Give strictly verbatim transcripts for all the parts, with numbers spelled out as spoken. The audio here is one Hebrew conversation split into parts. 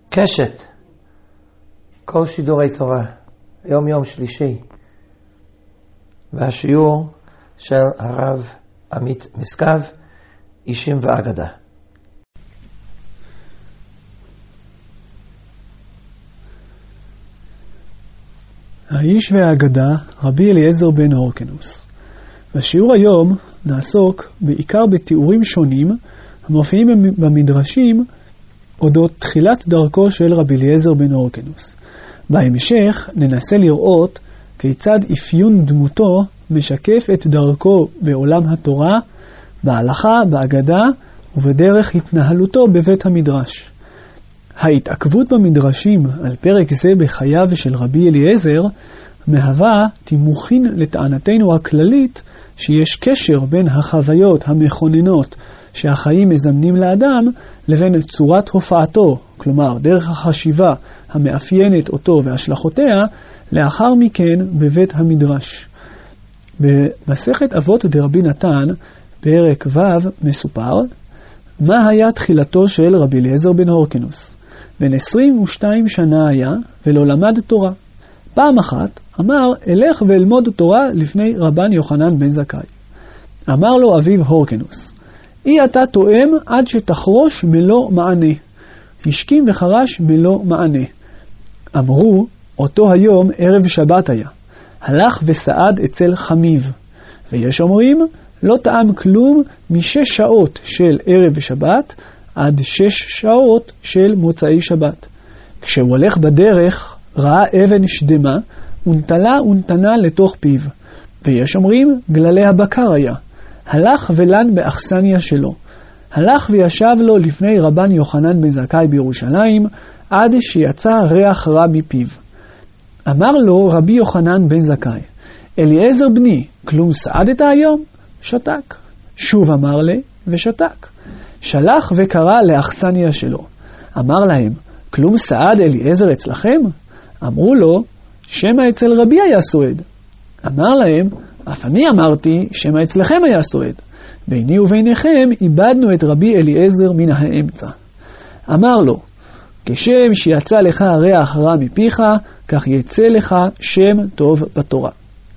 קשת, כל שידורי תורה, יום יום שלישי, והשיעור של הרב עמית משגב, אישים ואגדה. האיש והאגדה, רבי אליעזר בן הורקנוס. בשיעור היום נעסוק בעיקר בתיאורים שונים המופיעים במדרשים אודות תחילת דרכו של רבי אליעזר בן הורקנוס. בהמשך ננסה לראות כיצד אפיון דמותו משקף את דרכו בעולם התורה, בהלכה, באגדה ובדרך התנהלותו בבית המדרש. ההתעכבות במדרשים על פרק זה בחייו של רבי אליעזר מהווה תימוכין לטענתנו הכללית שיש קשר בין החוויות המכוננות שהחיים מזמנים לאדם לבין צורת הופעתו, כלומר דרך החשיבה המאפיינת אותו והשלכותיה, לאחר מכן בבית המדרש. במסכת אבות דרבי נתן, פרק ו' מסופר, מה היה תחילתו של רבי אליעזר בן הורקנוס? בן עשרים ושתיים שנה היה ולא למד תורה. פעם אחת אמר, אלך ואלמוד תורה לפני רבן יוחנן בן זכאי. אמר לו אביו הורקנוס, אי אתה תואם עד שתחרוש מלוא מענה. השכים וחרש מלוא מענה. אמרו, אותו היום ערב שבת היה. הלך וסעד אצל חמיב. ויש אומרים, לא טעם כלום משש שעות של ערב שבת עד שש שעות של מוצאי שבת. כשהוא הולך בדרך, ראה אבן שדמה, ונטלה ונתנה לתוך פיו. ויש אומרים, גללי הבקר היה. הלך ולן באכסניה שלו. הלך וישב לו לפני רבן יוחנן בן זכאי בירושלים, עד שיצא ריח רע מפיו. אמר לו רבי יוחנן בן זכאי, אליעזר בני, כלום סעדת היום? שתק. שוב אמר לי, ושתק. שלח וקרא לאכסניה שלו. אמר להם, כלום סעד אליעזר אצלכם? אמרו לו, שמה אצל רבי היה סועד. אמר להם, אף אני אמרתי, שמה אצלכם היה סועד. ביני וביניכם איבדנו את רבי אליעזר מן האמצע. אמר לו, כשם שיצא לך ריח רע מפיך, כך יצא לך שם טוב בתורה.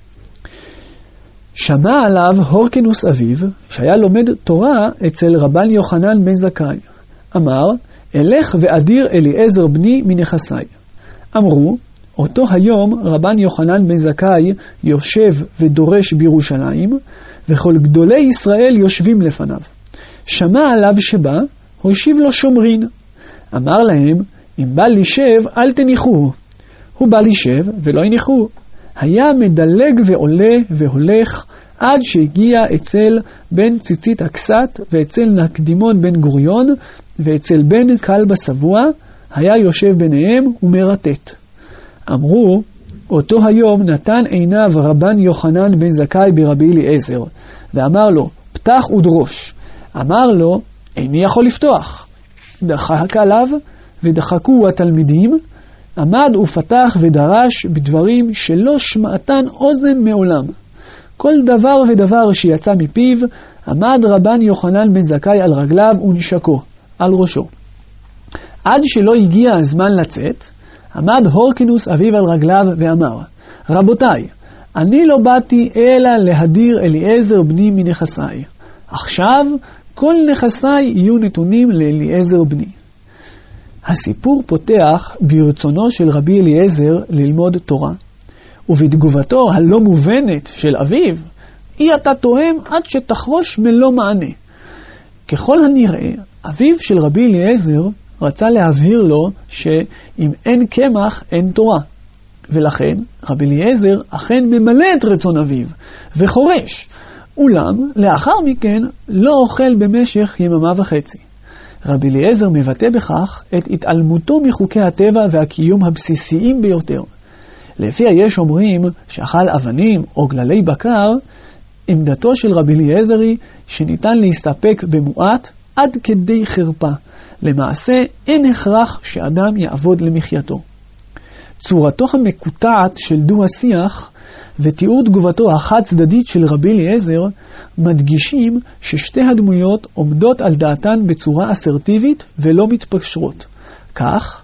שמע עליו הורקנוס אביו, שהיה לומד תורה אצל רבן יוחנן בן זכאי. אמר, אלך ואדיר אליעזר בני מנכסי. אמרו, אותו היום רבן יוחנן בן זכאי יושב ודורש בירושלים, וכל גדולי ישראל יושבים לפניו. שמע עליו שבא, הושיב לו שומרין. אמר להם, אם בא לישב, אל תניחוהו. הוא בא לישב ולא יניחוהו. היה מדלג ועולה והולך, עד שהגיע אצל בן ציצית הקסת, ואצל נקדימון בן גוריון, ואצל בן כלבא שבוע, היה יושב ביניהם ומרטט. אמרו, אותו היום נתן עיניו רבן יוחנן בן זכאי ברבי אליעזר, ואמר לו, פתח ודרוש. אמר לו, איני יכול לפתוח. דחק עליו, ודחקו התלמידים, עמד ופתח ודרש בדברים שלא שמעתן אוזן מעולם. כל דבר ודבר שיצא מפיו, עמד רבן יוחנן בן זכאי על רגליו ונשקו, על ראשו. עד שלא הגיע הזמן לצאת, עמד הורקנוס אביו על רגליו ואמר, רבותיי, אני לא באתי אלא להדיר אליעזר בני מנכסי. עכשיו כל נכסי יהיו נתונים לאליעזר בני. הסיפור פותח ברצונו של רבי אליעזר ללמוד תורה, ובתגובתו הלא מובנת של אביו, אי אתה תואם עד שתחרוש מלוא מענה. ככל הנראה, אביו של רבי אליעזר רצה להבהיר לו שאם אין קמח אין תורה, ולכן רבי אליעזר אכן ממלא את רצון אביו וחורש, אולם לאחר מכן לא אוכל במשך יממה וחצי. רבי אליעזר מבטא בכך את התעלמותו מחוקי הטבע והקיום הבסיסיים ביותר. לפי יש אומרים שאכל אבנים או גללי בקר, עמדתו של רבי אליעזר היא שניתן להסתפק במועט עד כדי חרפה. למעשה אין הכרח שאדם יעבוד למחייתו. צורתו המקוטעת של דו השיח ותיאור תגובתו החד צדדית של רבי אליעזר מדגישים ששתי הדמויות עומדות על דעתן בצורה אסרטיבית ולא מתפשרות. כך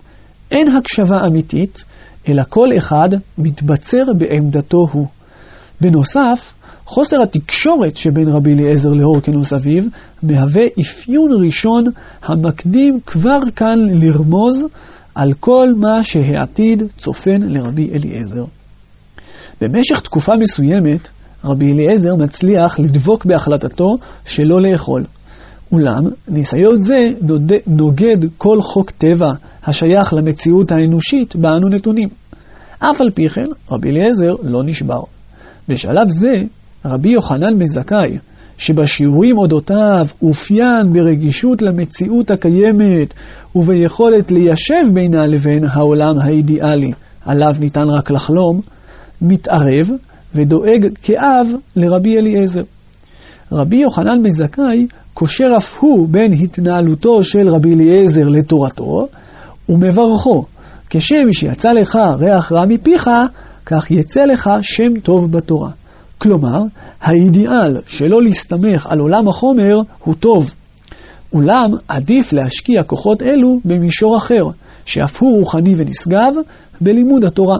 אין הקשבה אמיתית, אלא כל אחד מתבצר בעמדתו הוא. בנוסף, חוסר התקשורת שבין רבי אליעזר להורקנוס אביו מהווה אפיון ראשון המקדים כבר כאן לרמוז על כל מה שהעתיד צופן לרבי אליעזר. במשך תקופה מסוימת, רבי אליעזר מצליח לדבוק בהחלטתו שלא לאכול. אולם, ניסיון זה נוגד כל חוק טבע השייך למציאות האנושית בה אנו נתונים. אף על פי כן, רבי אליעזר לא נשבר. בשלב זה, רבי יוחנן בן זכאי, שבשיעורים אודותיו אופיין ברגישות למציאות הקיימת וביכולת ליישב בינה לבין העולם האידיאלי, עליו ניתן רק לחלום, מתערב ודואג כאב לרבי אליעזר. רבי יוחנן בן זכאי קושר אף הוא בין התנהלותו של רבי אליעזר לתורתו, ומברכו, כשם שיצא לך ריח רע מפיך, כך יצא לך שם טוב בתורה. כלומר, האידיאל שלא להסתמך על עולם החומר הוא טוב. אולם עדיף להשקיע כוחות אלו במישור אחר, שאף הוא רוחני ונשגב, בלימוד התורה.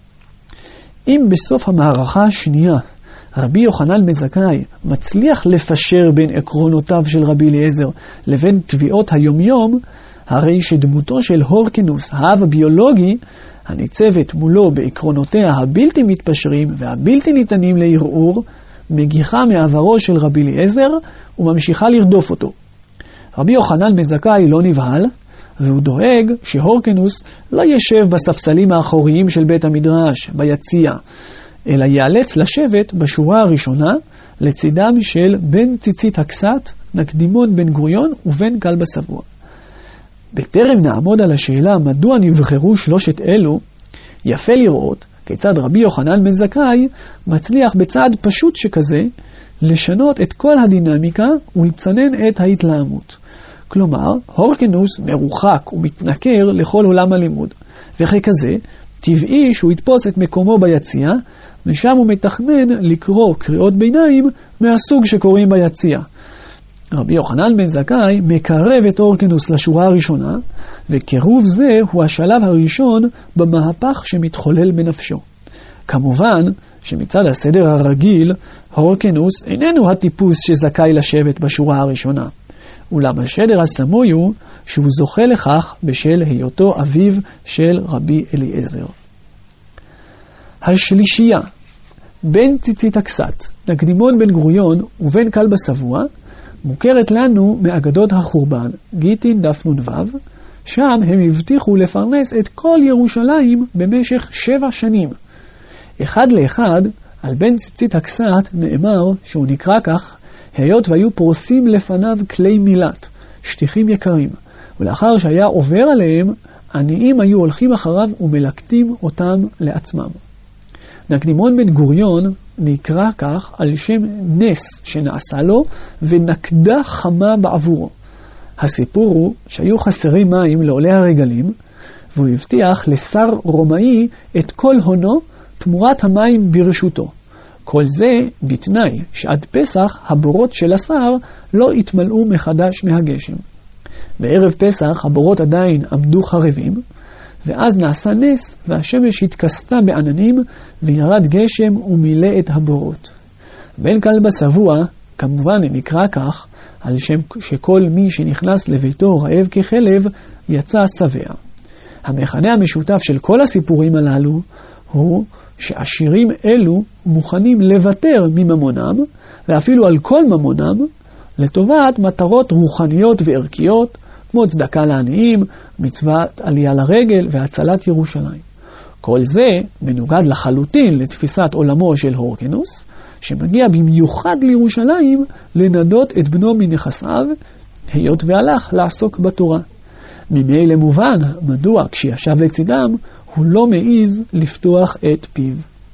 אם בסוף המערכה השנייה, רבי יוחנן בן זכאי מצליח לפשר בין עקרונותיו של רבי אליעזר לבין תביעות היומיום, הרי שדמותו של הורקנוס, האב הביולוגי, הניצבת מולו בעקרונותיה הבלתי מתפשרים והבלתי ניתנים לערעור, מגיחה מעברו של רבי אליעזר וממשיכה לרדוף אותו. רבי יוחנן בן זכאי לא נבהל, והוא דואג שהורקנוס לא ישב בספסלים האחוריים של בית המדרש, ביציע, אלא ייאלץ לשבת בשורה הראשונה לצידם של בן ציצית הכסת, נקדימון בן גוריון ובן כלבא שבוע. בטרם נעמוד על השאלה מדוע נבחרו שלושת אלו, יפה לראות כיצד רבי יוחנן בן זכאי מצליח בצעד פשוט שכזה לשנות את כל הדינמיקה ולצנן את ההתלהמות. כלומר, הורקנוס מרוחק ומתנכר לכל עולם הלימוד, וככזה טבעי שהוא יתפוס את מקומו ביציע, ושם הוא מתכנן לקרוא קריאות ביניים מהסוג שקוראים ביציע. רבי יוחנן בן זכאי מקרב את הורקנוס לשורה הראשונה, וקירוב זה הוא השלב הראשון במהפך שמתחולל בנפשו. כמובן שמצד הסדר הרגיל, הורקנוס איננו הטיפוס שזכאי לשבת בשורה הראשונה. אולם השדר הסמוי הוא שהוא זוכה לכך בשל היותו אביו של רבי אליעזר. השלישייה, בן ציצית הכסת, נקדימון בן גוריון ובן כלבא שבוע, מוכרת לנו מאגדות החורבן, גיטין דף נ"ו, שם הם הבטיחו לפרנס את כל ירושלים במשך שבע שנים. אחד לאחד, על בן ציצית הכסת נאמר שהוא נקרא כך, היות והיו פורסים לפניו כלי מילת, שטיחים יקרים, ולאחר שהיה עובר עליהם, עניים היו הולכים אחריו ומלקטים אותם לעצמם. נקדימון בן גוריון נקרא כך על שם נס שנעשה לו ונקדה חמה בעבורו. הסיפור הוא שהיו חסרים מים לעולי הרגלים, והוא הבטיח לשר רומאי את כל הונו תמורת המים ברשותו. כל זה בתנאי שעד פסח הבורות של השר לא התמלאו מחדש מהגשם. בערב פסח הבורות עדיין עמדו חרבים, ואז נעשה נס והשמש התכסתה בעננים וירד גשם ומילא את הבורות. בן כלבא שבוע כמובן נקרא כך על שם שכל מי שנכנס לביתו רעב כחלב יצא שבע. המכנה המשותף של כל הסיפורים הללו הוא שעשירים אלו מוכנים לוותר מממונם ואפילו על כל ממונם לטובת מטרות רוחניות וערכיות כמו צדקה לעניים, מצוות עלייה לרגל והצלת ירושלים. כל זה מנוגד לחלוטין לתפיסת עולמו של הורקנוס, שמגיע במיוחד לירושלים לנדות את בנו מנכסיו, היות והלך לעסוק בתורה. ממילא מובן מדוע כשישב לצידם הוא לא מעיז לפתוח את פיו.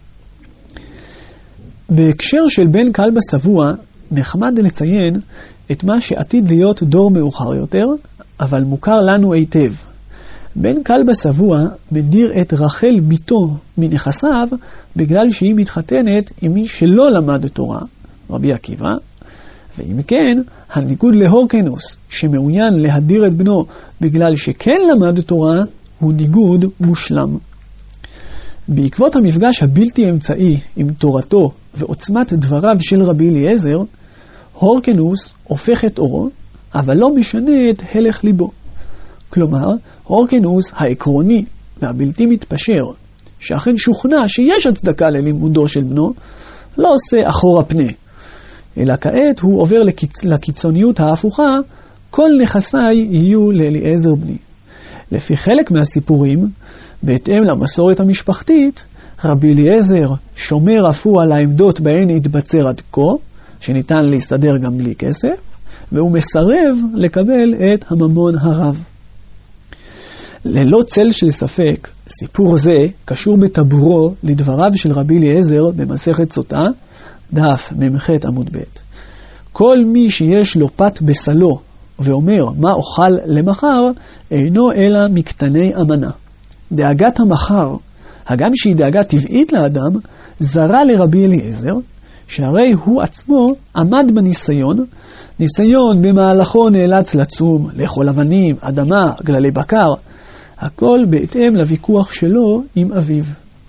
בהקשר של בן כלבא שבוע נחמד לציין את מה שעתיד להיות דור מאוחר יותר, אבל מוכר לנו היטב. בן כלבא שבוע מדיר את רחל ביתו מנכסיו בגלל שהיא מתחתנת עם מי שלא למד תורה, רבי עקיבא, ואם כן, הניגוד להורקנוס שמעוניין להדיר את בנו בגלל שכן למד תורה, הוא ניגוד מושלם. בעקבות המפגש הבלתי אמצעי עם תורתו ועוצמת דבריו של רבי אליעזר, הורקנוס הופך את אורו, אבל לא משנה את הלך ליבו. כלומר, הורקנוס העקרוני והבלתי מתפשר, שאכן שוכנע שיש הצדקה ללימודו של בנו, לא עושה אחורה פנה, אלא כעת הוא עובר לקיצ... לקיצוניות ההפוכה, כל נכסיי יהיו לאליעזר בני. לפי חלק מהסיפורים, בהתאם למסורת המשפחתית, רבי אליעזר שומר אף הוא על העמדות בהן התבצר עד כה, שניתן להסתדר גם בלי כסף, והוא מסרב לקבל את הממון הרב. ללא צל של ספק, סיפור זה קשור בטבורו לדבריו של רבי אליעזר במסכת סוטה, דף ממ"ח עמוד ב'. כל מי שיש לו פת בסלו ואומר מה אוכל למחר, אינו אלא מקטני אמנה. דאגת המחר, הגם שהיא דאגה טבעית לאדם, זרה לרבי אליעזר, שהרי הוא עצמו עמד בניסיון, ניסיון במהלכו נאלץ לצום, לאכול אבנים, אדמה, גללי בקר, הכל בהתאם לוויכוח שלו עם אביו.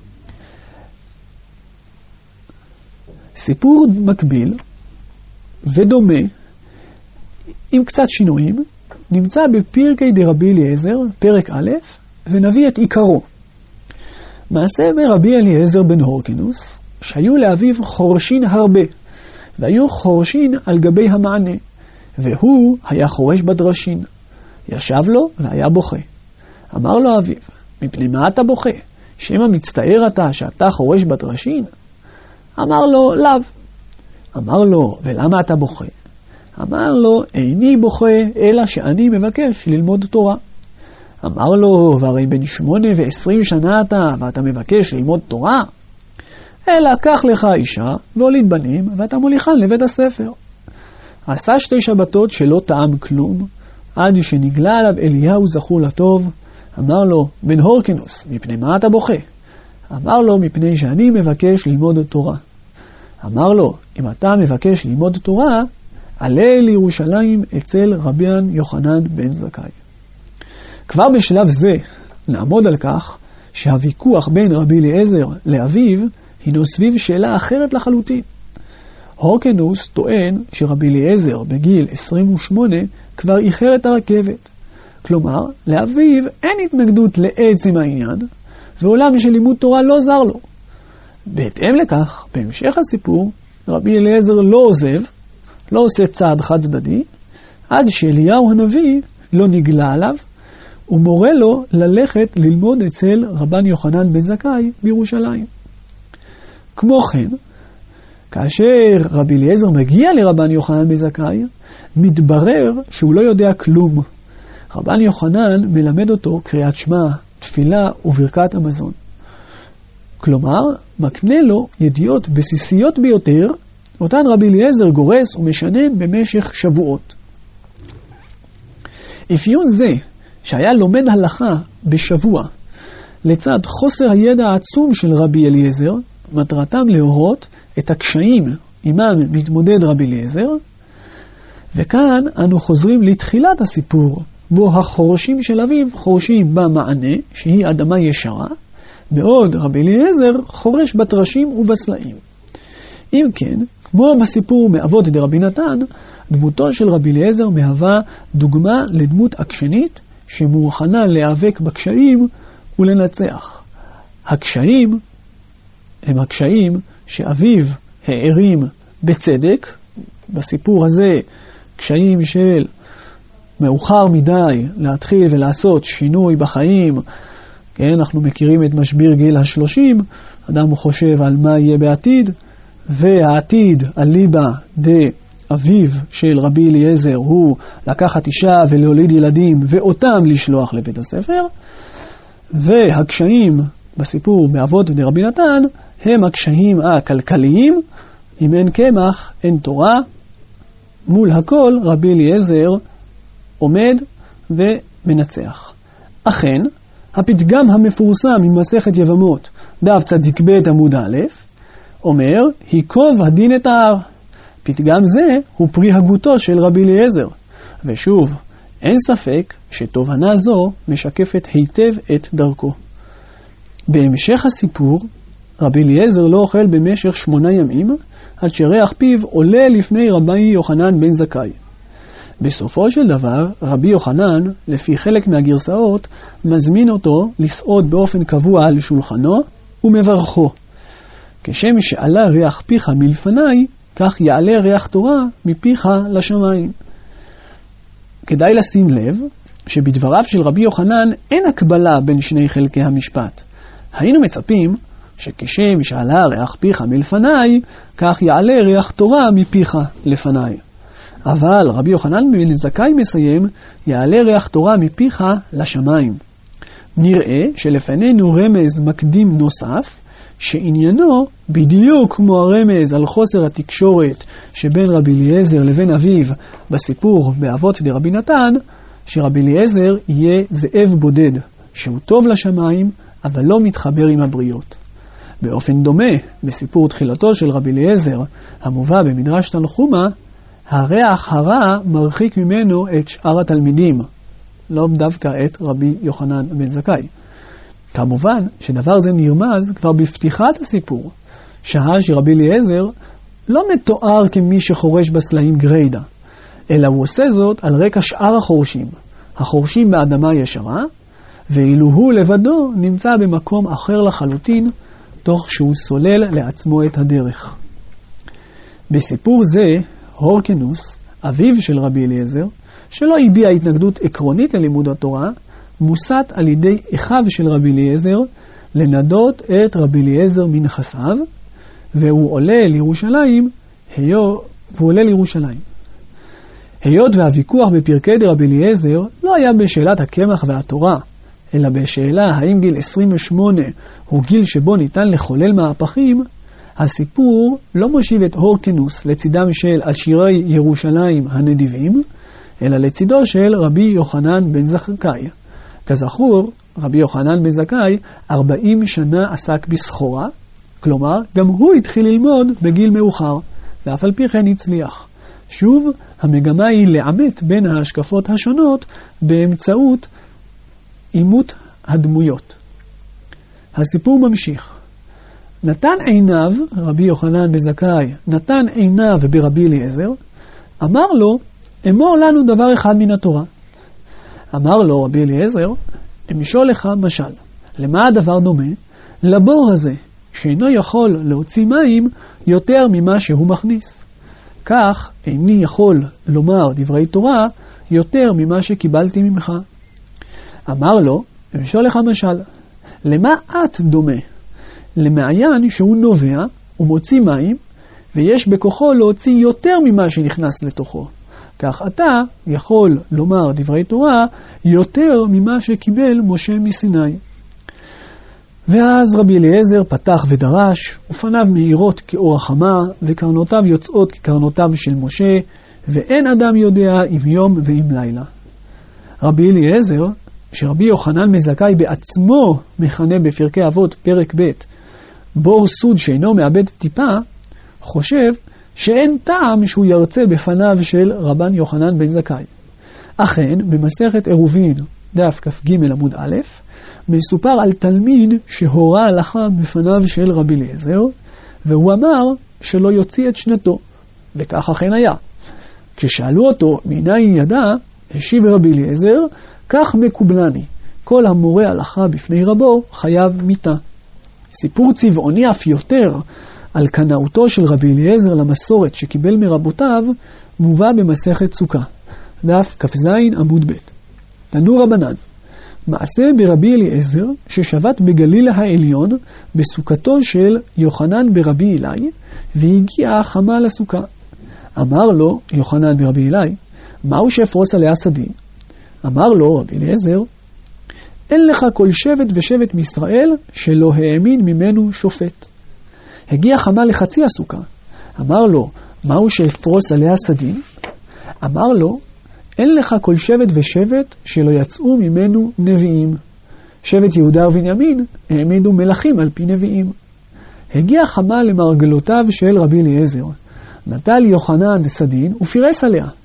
סיפור מקביל ודומה, עם קצת שינויים, נמצא בפרקי דרבי אליעזר, פרק א', ונביא את עיקרו. מעשה ברבי אליעזר בן הורקנוס, שהיו לאביו חורשין הרבה, והיו חורשין על גבי המענה, והוא היה חורש בדרשין. ישב לו והיה בוכה. אמר לו אביו, מפני מה אתה בוכה? שמא מצטער אתה שאתה חורש בדרשין? אמר לו, לאו. אמר לו, ולמה אתה בוכה? אמר לו, איני בוכה, אלא שאני מבקש ללמוד תורה. אמר לו, והרי בן שמונה ועשרים שנה אתה, ואתה מבקש ללמוד תורה? אלא קח לך אישה והוליד בנים, ואתה מוליכן לבית הספר. עשה שתי שבתות שלא טעם כלום, עד שנגלה עליו אליהו זכור לטוב. אמר לו, בן הורקנוס, מפני מה אתה בוכה? אמר לו, מפני שאני מבקש ללמוד תורה. אמר לו, אם אתה מבקש ללמוד תורה, עלה לירושלים אצל רבין יוחנן בן זכאי. כבר בשלב זה נעמוד על כך שהוויכוח בין רבי אליעזר לאביו הינו סביב שאלה אחרת לחלוטין. הורקנוס טוען שרבי אליעזר בגיל עשרים ושמונה כבר איחר את הרכבת. כלומר, לאביו אין התנגדות לעצם העניין, ועולם של לימוד תורה לא זר לו. בהתאם לכך, בהמשך הסיפור, רבי אליעזר לא עוזב, לא עושה צעד חד צדדי, עד שאליהו הנביא לא נגלה עליו, ומורה לו ללכת ללמוד אצל רבן יוחנן בן זכאי בירושלים. כמו כן, כאשר רבי אליעזר מגיע לרבן יוחנן בן זכאי, מתברר שהוא לא יודע כלום. רבן יוחנן מלמד אותו קריאת שמע, תפילה וברכת המזון. כלומר, מקנה לו ידיעות בסיסיות ביותר, אותן רבי אליעזר גורס ומשנן במשך שבועות. אפיון זה, שהיה לומד הלכה בשבוע, לצד חוסר הידע העצום של רבי אליעזר, מטרתם להורות את הקשיים עמם מתמודד רבי אליעזר, וכאן אנו חוזרים לתחילת הסיפור, בו החורשים של אביו חורשים במענה, שהיא אדמה ישרה, בעוד רבי אליעזר חורש בתרשים ובסלעים. אם כן, כמו בסיפור מאבות דרבי נתן, דמותו של רבי אליעזר מהווה דוגמה לדמות עקשנית שמוכנה להיאבק בקשיים ולנצח. הקשיים הם הקשיים שאביו הערים בצדק, בסיפור הזה קשיים של מאוחר מדי להתחיל ולעשות שינוי בחיים. כן, אנחנו מכירים את משבר גיל השלושים, אדם חושב על מה יהיה בעתיד, והעתיד אליבא דאביו של רבי אליעזר הוא לקחת אישה ולהוליד ילדים ואותם לשלוח לבית הספר, והקשיים בסיפור מאבות דרבי נתן הם הקשיים הכלכליים, אם אין קמח אין תורה. מול הכל רבי אליעזר עומד ומנצח. אכן, הפתגם המפורסם ממסכת יבמות, דף צדיק ב' עמוד א', אומר, ייקוב הדין את ההר. פתגם זה הוא פרי הגותו של רבי אליעזר. ושוב, אין ספק שתובנה זו משקפת היטב את דרכו. בהמשך הסיפור, רבי אליעזר לא אוכל במשך שמונה ימים, עד שריח פיו עולה לפני רבי יוחנן בן זכאי. בסופו של דבר, רבי יוחנן, לפי חלק מהגרסאות, מזמין אותו לסעוד באופן קבוע על שולחנו ומברכו. כשם שעלה ריח פיך מלפני, כך יעלה ריח תורה מפיך לשמיים. כדאי לשים לב שבדבריו של רבי יוחנן אין הקבלה בין שני חלקי המשפט. היינו מצפים שכשם שעלה ריח פיך מלפני, כך יעלה ריח תורה מפיך לפני. אבל רבי יוחנן בן זכאי מסיים, יעלה ריח תורה מפיך לשמיים. נראה שלפנינו רמז מקדים נוסף, שעניינו בדיוק כמו הרמז על חוסר התקשורת שבין רבי אליעזר לבין אביו בסיפור באבות דרבי נתן, שרבי אליעזר יהיה זאב בודד, שהוא טוב לשמיים, אבל לא מתחבר עם הבריות. באופן דומה, בסיפור תחילתו של רבי אליעזר, המובא במדרש תנחומא, הריח הרע מרחיק ממנו את שאר התלמידים, לא דווקא את רבי יוחנן בן זכאי. כמובן שדבר זה נרמז כבר בפתיחת הסיפור, שעה שרבי אליעזר לא מתואר כמי שחורש בסלעים גריידה, אלא הוא עושה זאת על רקע שאר החורשים, החורשים באדמה ישרה, ואילו הוא לבדו נמצא במקום אחר לחלוטין, תוך שהוא סולל לעצמו את הדרך. בסיפור זה, הורקנוס, אביו של רבי אליעזר, שלא הביע התנגדות עקרונית ללימוד התורה, מוסת על ידי אחיו של רבי אליעזר לנדות את רבי אליעזר מנכסיו, והוא עולה לירושלים, היו, והוא עולה לירושלים. היות והוויכוח בפרקי דרבי אליעזר לא היה בשאלת הקמח והתורה, אלא בשאלה האם גיל עשרים ושמונה הוא גיל שבו ניתן לחולל מהפכים, הסיפור לא מושיב את הורקנוס לצידם של עשירי ירושלים הנדיבים, אלא לצידו של רבי יוחנן בן זכאי. כזכור, רבי יוחנן בן זכאי ארבעים שנה עסק בסחורה, כלומר גם הוא התחיל ללמוד בגיל מאוחר, ואף על פי כן הצליח. שוב, המגמה היא לעמת בין ההשקפות השונות באמצעות אימות הדמויות. הסיפור ממשיך. נתן עיניו, רבי יוחנן בן זכאי, נתן עיניו ברבי אליעזר, אמר לו, אמור לנו דבר אחד מן התורה. אמר לו רבי אליעזר, אמשול לך משל. למה הדבר דומה? לבור הזה, שאינו יכול להוציא מים יותר ממה שהוא מכניס. כך איני יכול לומר דברי תורה יותר ממה שקיבלתי ממך. אמר לו, אמשול לך משל. למה את דומה? למעיין שהוא נובע ומוציא מים, ויש בכוחו להוציא יותר ממה שנכנס לתוכו. כך אתה יכול לומר דברי תורה יותר ממה שקיבל משה מסיני. ואז רבי אליעזר פתח ודרש, ופניו מאירות כאור החמה, וקרנותיו יוצאות כקרנותיו של משה, ואין אדם יודע אם יום ואם לילה. רבי אליעזר, שרבי יוחנן בן זכאי בעצמו מכנה בפרקי אבות פרק ב' בור סוד שאינו מאבד טיפה, חושב שאין טעם שהוא ירצה בפניו של רבן יוחנן בן זכאי. אכן, במסכת עירובין, דף כ"ג עמוד א', מסופר על תלמיד שהורה הלכה בפניו של רבי אליעזר, והוא אמר שלא יוציא את שנתו, וכך אכן היה. כששאלו אותו מניין ידע, השיב רבי אליעזר, כך מקובלני, כל המורה הלכה בפני רבו חייב מיתה. סיפור צבעוני אף יותר על קנאותו של רבי אליעזר למסורת שקיבל מרבותיו, מובא במסכת סוכה, דף כ"ז עמוד ב'. תנו רבנן, מעשה ברבי אליעזר ששבת בגליל העליון בסוכתו של יוחנן ברבי אלי, והגיעה חמה לסוכה. אמר לו יוחנן ברבי אלי, מהו שאפרוס עליה סדין? אמר לו רבי אליעזר, אין לך כל שבט ושבט מישראל שלא האמין ממנו שופט. הגיע חמה לחצי הסוכה. אמר לו, מהו שאפרוס עליה סדין? אמר לו, אין לך כל שבט ושבט שלא יצאו ממנו נביאים. שבט יהודה ובנימין העמידו מלכים על פי נביאים. הגיע חמה למרגלותיו של רבי אליעזר. נטל יוחנן סדין ופירס עליה.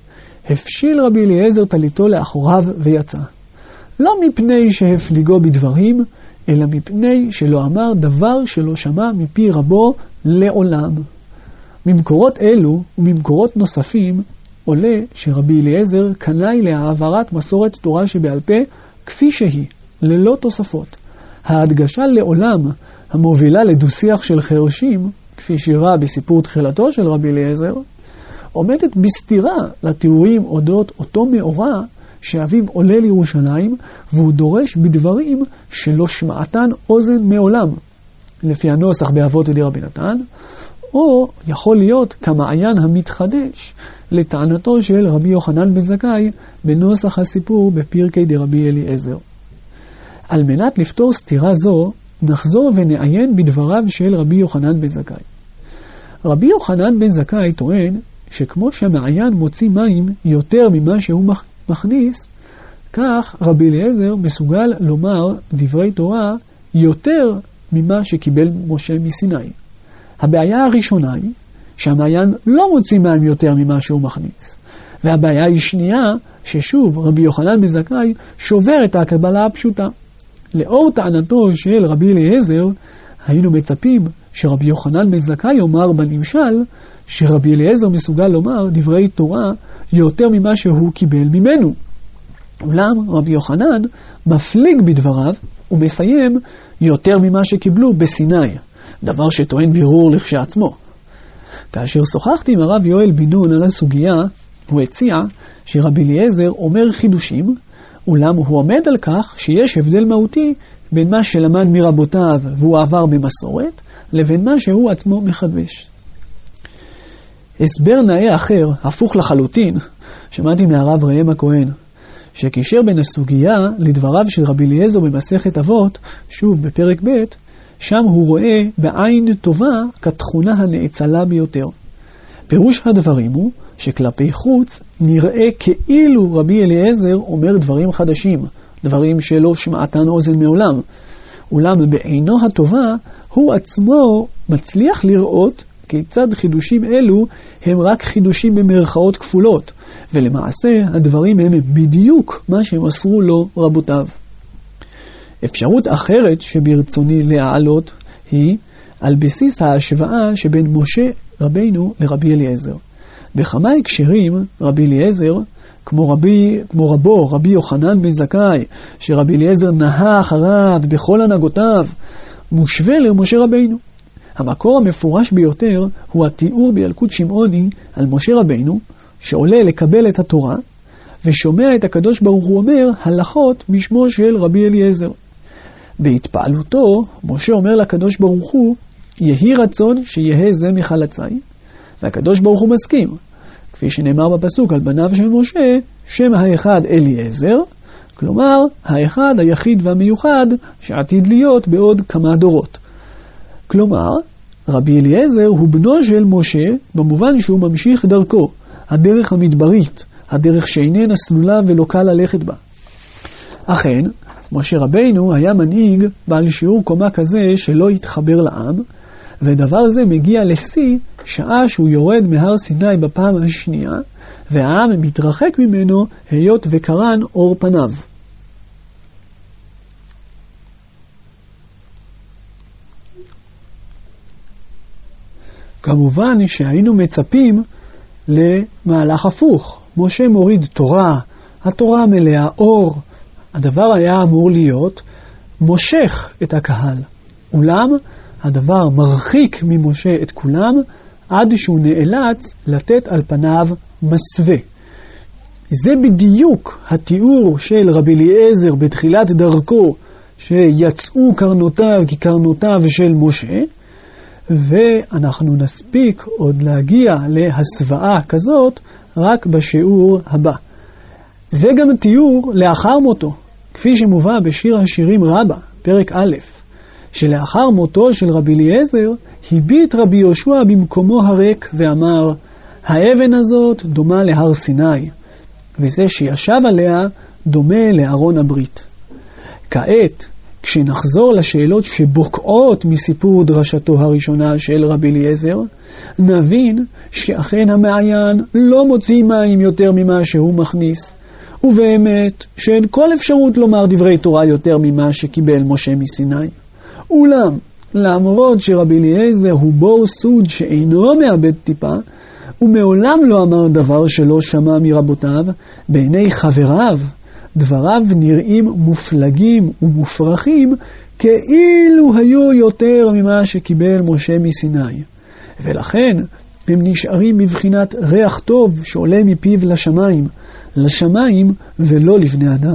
הפשיל רבי אליעזר טליתו לאחוריו ויצא. לא מפני שהפליגו בדברים, אלא מפני שלא אמר דבר שלא שמע מפי רבו לעולם. ממקורות אלו וממקורות נוספים עולה שרבי אליעזר קנאי להעברת מסורת תורה שבעל פה כפי שהיא, ללא תוספות. ההדגשה לעולם המובילה לדו-שיח של חרשים, כפי שירה בסיפור תחילתו של רבי אליעזר, עומדת בסתירה לתיאורים אודות אותו מאורע שאביו עולה לירושלים והוא דורש בדברים שלא שמעתן אוזן מעולם, לפי הנוסח באבות עדי רבי נתן, או יכול להיות כמעיין המתחדש לטענתו של רבי יוחנן בן זכאי בנוסח הסיפור בפרקי דרבי אליעזר. על מנת לפתור סתירה זו, נחזור ונעיין בדבריו של רבי יוחנן בן זכאי. רבי יוחנן בן זכאי טוען שכמו שהמעיין מוציא מים יותר ממה שהוא מכניס, כך רבי אליעזר מסוגל לומר דברי תורה יותר ממה שקיבל משה מסיני. הבעיה הראשונה היא שהמעיין לא מוציא מים יותר ממה שהוא מכניס. והבעיה היא שנייה, ששוב רבי יוחנן בן זכאי שובר את הקבלה הפשוטה. לאור טענתו של רבי אליעזר, היינו מצפים שרבי יוחנן בן זכאי יאמר בנמשל, שרבי אליעזר מסוגל לומר דברי תורה יותר ממה שהוא קיבל ממנו. אולם רבי יוחנן מפליג בדבריו ומסיים יותר ממה שקיבלו בסיני, דבר שטוען בירור לכשעצמו. כאשר שוחחתי עם הרב יואל בן נון על הסוגיה, הוא הציע שרבי אליעזר אומר חידושים, אולם הוא עומד על כך שיש הבדל מהותי בין מה שלמד מרבותיו והוא עבר במסורת, לבין מה שהוא עצמו מחדש. הסבר נאה אחר, הפוך לחלוטין, שמעתי מהרב ראם הכהן, שקישר בין הסוגיה לדבריו של רבי אליעזר במסכת אבות, שוב בפרק ב', שם הוא רואה בעין טובה כתכונה הנאצלה ביותר. פירוש הדברים הוא שכלפי חוץ נראה כאילו רבי אליעזר אומר דברים חדשים, דברים שלא שמעתן אוזן מעולם. אולם בעינו הטובה הוא עצמו מצליח לראות כיצד חידושים אלו הם רק חידושים במרכאות כפולות, ולמעשה הדברים הם בדיוק מה שהם מסרו לו רבותיו. אפשרות אחרת שברצוני להעלות היא על בסיס ההשוואה שבין משה רבינו לרבי אליעזר. בכמה הקשרים רבי אליעזר, כמו, רבי, כמו רבו, רבי יוחנן בן זכאי, שרבי אליעזר נהה אחריו בכל הנהגותיו, מושווה למשה רבינו. המקור המפורש ביותר הוא התיאור בילקוט שמעוני על משה רבינו, שעולה לקבל את התורה, ושומע את הקדוש ברוך הוא אומר הלכות משמו של רבי אליעזר. בהתפעלותו, משה אומר לקדוש ברוך הוא, יהי רצון שיהיה זה מחלצי, והקדוש ברוך הוא מסכים, כפי שנאמר בפסוק על בניו של משה, שם האחד אליעזר, כלומר האחד היחיד והמיוחד שעתיד להיות בעוד כמה דורות. כלומר, רבי אליעזר הוא בנו של משה במובן שהוא ממשיך דרכו, הדרך המדברית, הדרך שאיננה סלולה ולא קל ללכת בה. אכן, משה רבינו היה מנהיג בעל שיעור קומה כזה שלא התחבר לעם, ודבר זה מגיע לשיא שעה שהוא יורד מהר סיני בפעם השנייה, והעם מתרחק ממנו היות וקרן אור פניו. כמובן שהיינו מצפים למהלך הפוך. משה מוריד תורה, התורה מלאה אור. הדבר היה אמור להיות מושך את הקהל. אולם הדבר מרחיק ממשה את כולם עד שהוא נאלץ לתת על פניו מסווה. זה בדיוק התיאור של רבי אליעזר בתחילת דרכו, שיצאו קרנותיו כקרנותיו של משה, ואנחנו נספיק עוד להגיע להסוואה כזאת רק בשיעור הבא. זה גם תיאור לאחר מותו, כפי שמובא בשיר השירים רבה, פרק א', שלאחר מותו של רבי אליעזר, הביט רבי יהושע במקומו הריק ואמר, האבן הזאת דומה להר סיני, וזה שישב עליה דומה לארון הברית. כעת, כשנחזור לשאלות שבוקעות מסיפור דרשתו הראשונה של רבי אליעזר, נבין שאכן המעיין לא מוציא מים יותר ממה שהוא מכניס, ובאמת שאין כל אפשרות לומר דברי תורה יותר ממה שקיבל משה מסיני. אולם, למרות שרבי אליעזר הוא בור סוד שאינו מאבד טיפה, ומעולם לא אמר דבר שלא שמע מרבותיו, בעיני חבריו דבריו נראים מופלגים ומופרכים, כאילו היו יותר ממה שקיבל משה מסיני. ולכן הם נשארים מבחינת ריח טוב שעולה מפיו לשמיים, לשמיים ולא לבני אדם.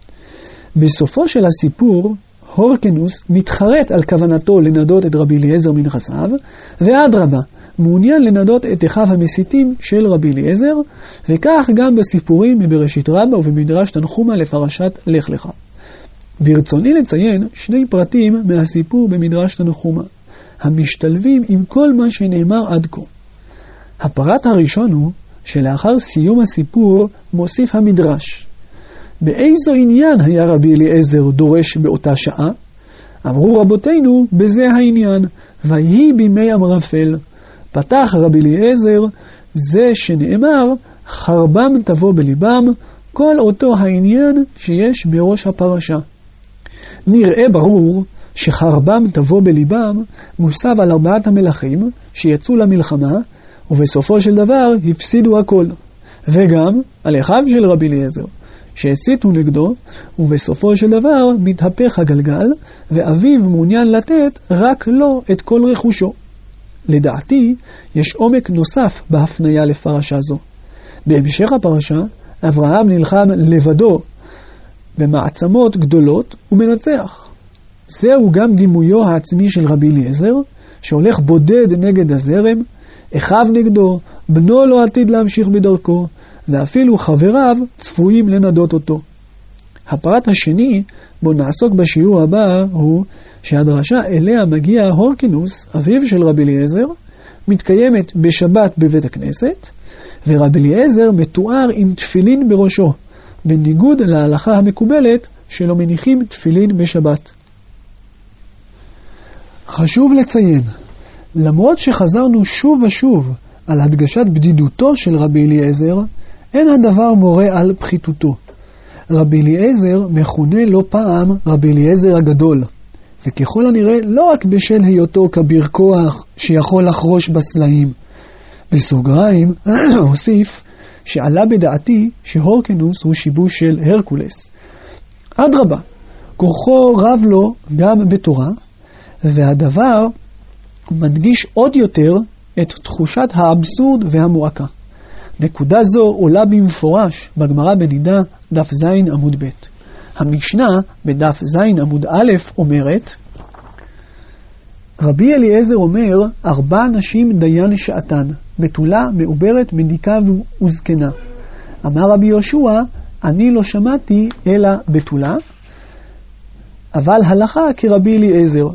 בסופו של הסיפור, הורקנוס מתחרט על כוונתו לנדות את רבי אליעזר מנכסיו, ואדרבה, מעוניין לנדות את אחיו המסיתים של רבי אליעזר, וכך גם בסיפורים מבראשית רבה ובמדרש תנחומה לפרשת לך לך. ברצוני לציין שני פרטים מהסיפור במדרש תנחומה, המשתלבים עם כל מה שנאמר עד כה. הפרט הראשון הוא שלאחר סיום הסיפור מוסיף המדרש. באיזו עניין היה רבי אליעזר דורש באותה שעה? אמרו רבותינו, בזה העניין, ויהי בימי אמרפל. פתח רבי אליעזר, זה שנאמר, חרבם תבוא בליבם, כל אותו העניין שיש בראש הפרשה. נראה ברור שחרבם תבוא בליבם מוסב על ארבעת המלכים שיצאו למלחמה, ובסופו של דבר הפסידו הכל. וגם על אחיו של רבי אליעזר, שהציתו נגדו, ובסופו של דבר מתהפך הגלגל, ואביו מעוניין לתת רק לו את כל רכושו. לדעתי, יש עומק נוסף בהפניה לפרשה זו. בהמשך הפרשה, אברהם נלחם לבדו במעצמות גדולות ומנצח. זהו גם דימויו העצמי של רבי אליעזר, שהולך בודד נגד הזרם, אחיו נגדו, בנו לא עתיד להמשיך בדרכו, ואפילו חבריו צפויים לנדות אותו. הפרט השני, בו נעסוק בשיעור הבא, הוא שהדרשה אליה מגיע הורקנוס, אביו של רבי אליעזר, מתקיימת בשבת בבית הכנסת, ורבי אליעזר מתואר עם תפילין בראשו, בניגוד להלכה המקובלת שלא מניחים תפילין בשבת. חשוב לציין, למרות שחזרנו שוב ושוב על הדגשת בדידותו של רבי אליעזר, אין הדבר מורה על פחיתותו. רבי אליעזר מכונה לא פעם רבי אליעזר הגדול, וככל הנראה לא רק בשל היותו כביר כוח שיכול לחרוש בסלעים. בסוגריים הוסיף שעלה בדעתי שהורקנוס הוא שיבוש של הרקולס. אדרבה, כוחו רב לו גם בתורה, והדבר מדגיש עוד יותר את תחושת האבסורד והמועקה. נקודה זו עולה במפורש בגמרא בנידה דף זין עמוד ב'. המשנה בדף זין עמוד א' אומרת, רבי אליעזר אומר, ארבע נשים דיין שעתן, בתולה, מעוברת, מניקה וזקנה. אמר רבי יהושע, אני לא שמעתי אלא בתולה, אבל הלכה כרבי אליעזר.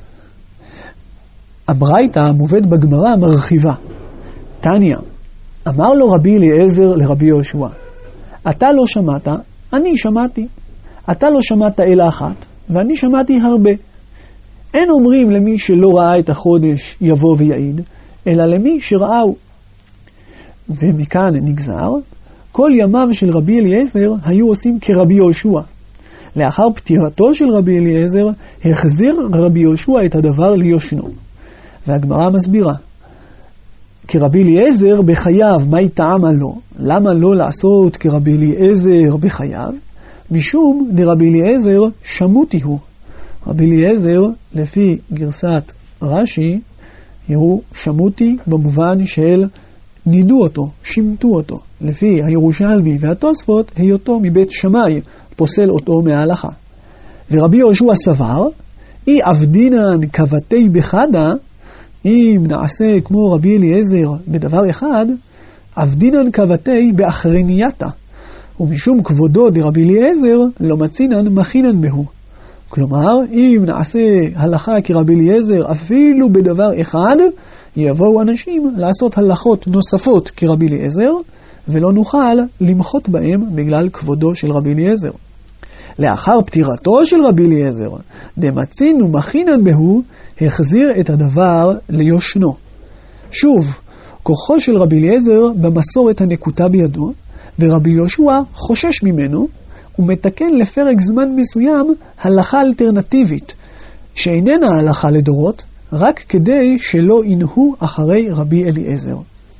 הברייתא המובאת בגמרא מרחיבה. תניא, אמר לו רבי אליעזר לרבי יהושע, אתה לא שמעת, אני שמעתי. אתה לא שמעת אלא אחת, ואני שמעתי הרבה. אין אומרים למי שלא ראה את החודש יבוא ויעיד, אלא למי שראהו. ומכאן נגזר, כל ימיו של רבי אליעזר היו עושים כרבי יהושע. לאחר פטירתו של רבי אליעזר, החזיר רבי יהושע את הדבר ליושנו. והגמרא מסבירה, כרבי אליעזר בחייו, מה טעמה לו? למה לא לעשות כרבי אליעזר בחייו? משום דרבי אליעזר שמותי הוא. רבי אליעזר, לפי גרסת רש"י, הוא שמותי במובן של נידו אותו, שימתו אותו. לפי הירושלמי והתוספות, היותו מבית שמאי, פוסל אותו מההלכה. ורבי יהושע סבר, אי עבדינן כבתי בחדה, אם נעשה כמו רבי אליעזר בדבר אחד, עבדינן כבתי באחרנייתה, ומשום כבודו דרבי אליעזר לא מצינן מכינן בהו. כלומר, אם נעשה הלכה כרבי אליעזר אפילו בדבר אחד, יבואו אנשים לעשות הלכות נוספות כרבי אליעזר, ולא נוכל למחות בהם בגלל כבודו של רבי אליעזר. לאחר פטירתו של רבי אליעזר, דמצין ומכינן בהו, החזיר את הדבר ליושנו. שוב, כוחו של רבי אליעזר במסורת הנקוטה בידו, ורבי יהושע חושש ממנו, ומתקן לפרק זמן מסוים הלכה אלטרנטיבית, שאיננה הלכה לדורות, רק כדי שלא ינהו אחרי רבי אליעזר.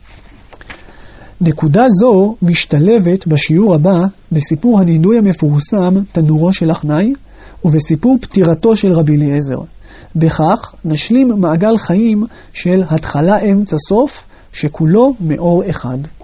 נקודה זו משתלבת בשיעור הבא בסיפור הנינוי המפורסם תנורו של אחנאי, ובסיפור פטירתו של רבי אליעזר. בכך נשלים מעגל חיים של התחלה אמצע סוף, שכולו מאור אחד.